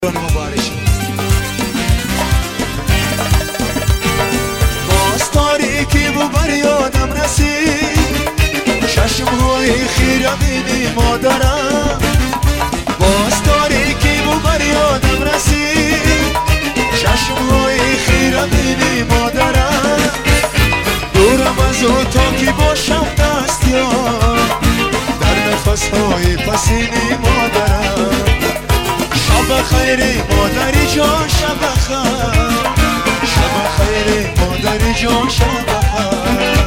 باز تاریکی بو بر یادم رسید، چشم‌های خیره بینی مادرم. باز تاریکی بو بر یادم رسید، چشم‌های خیره بینی مادرم. دورم از او تا کی باشم دستیار، در نفس‌های پسینی مادرم. شب خیری مادری جان، شب خیر، شب خیری مادری جان، شب خیر.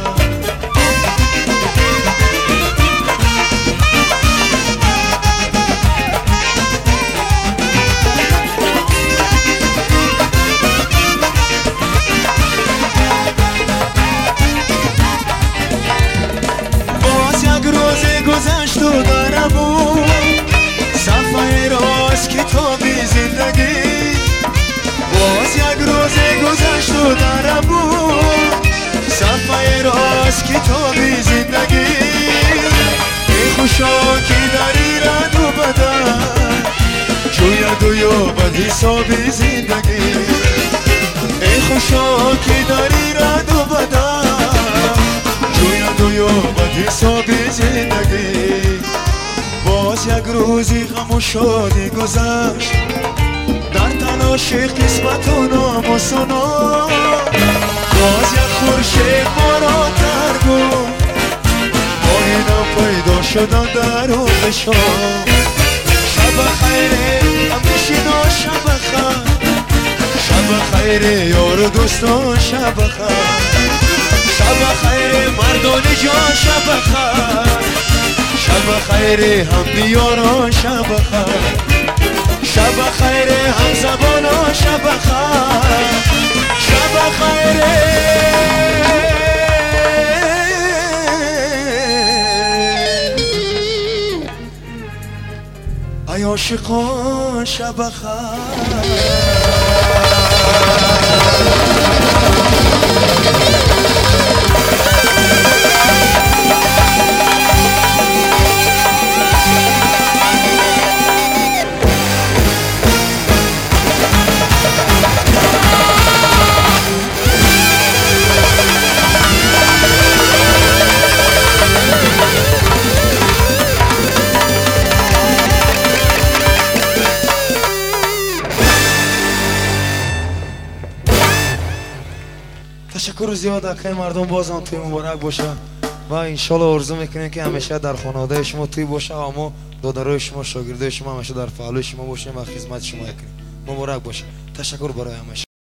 باز یک روز گذشت و داره بود، صفحه راست کتابی زندگی. باز یک روز گذشت و داره بود، صفحه راست کتابی زندگی. ای خوشا که داری رد و بدن، جوید و یابد حسابی زندگی. ای خوشا که داری رد و بدن، جوید و یابد حسابی زندگی. باز یک روزی غم و شادی گذشت، در تلاش قسمت و نام و سنا. باز یک خورشید ما را تر گفت، آینم پیدا شدن در روح شام. شب خیره همشینا، شب خیر، شب خیره یار و دوستان، شب خیر. شب خیره مردانی جان، شب خیر، شب خیر هم بیاران، شب خیر. شب خیر هم زبانان، شب خیر، شب خیر. ای عاشقان شب خیر. تشکر زیاد از مردم، بازم توی مبارک باشه و انشالله آرزو میکنیم که همیشه در خانواده شما توی باشه و ما دادرای شما، شاگردای شما همیشه در فعالی شما باشیم و خدمت شما کنیم. مبارک باشه. تشکر برای همیشه.